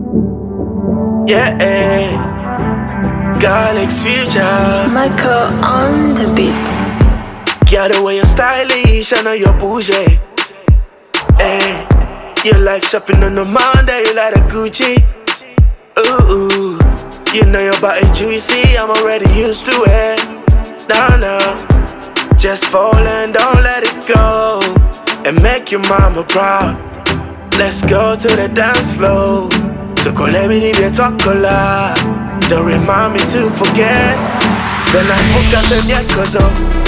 Yeah, Galaxy Future. Michael on the beat. Girl, the way you're stylish, I know you're bougie. Hey, you like shopping on the Monday, you like the Gucci. Ooh, you know your body juicy, I'm already used to it. No, just fall and don't let it go, and make your mama proud. Let's go to the dance floor. So call me the chocolate. Don't remind me to forget. Then I focus on your kozo.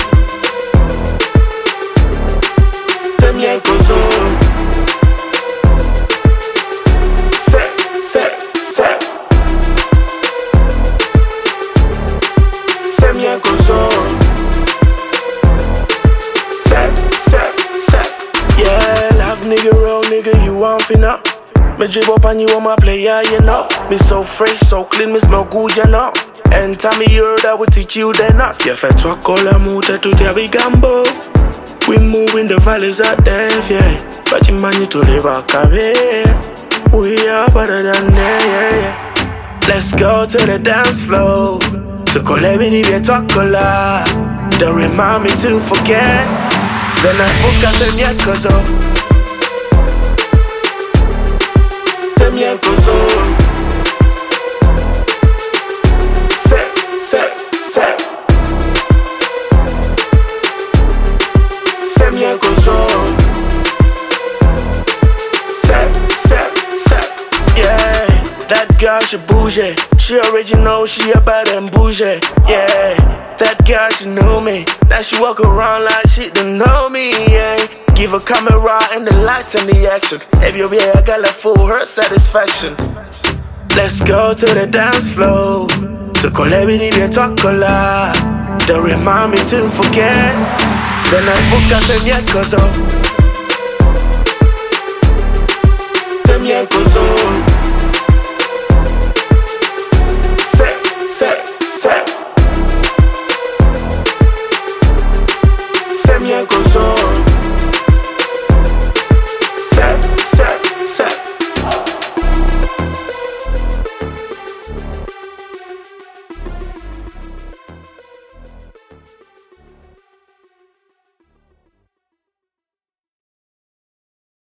Semye kozo. Set. Semye kozo. Set. Yeah, love nigga, real nigga, you want finna. Me drip up and you on my player, you know. Me so fresh, so clean, me smell good, you know. And tell me you heard I will teach you then not. You fais toi coller mouta tout ya bigambo. We move in the valleys of death, yeah. But you man you to live a career. We are better than that, yeah. Let's go to the dance floor. So call me the chocolate. Don't remind me to forget. Then I focus on your kozo. Semye kozo. Set. Semye kozo. Set. Yeah, that girl she bougie. She original, she a bad and bougie. Yeah, that girl she knew me. Now she walk around like she don't know me. Yeah. Give a camera and the lights and the action. If you be a girl that full her satisfaction. Let's go to the dance floor. So call me the chocolate. Don't remind me to forget. Then I focus on your kozo. Semye kozo.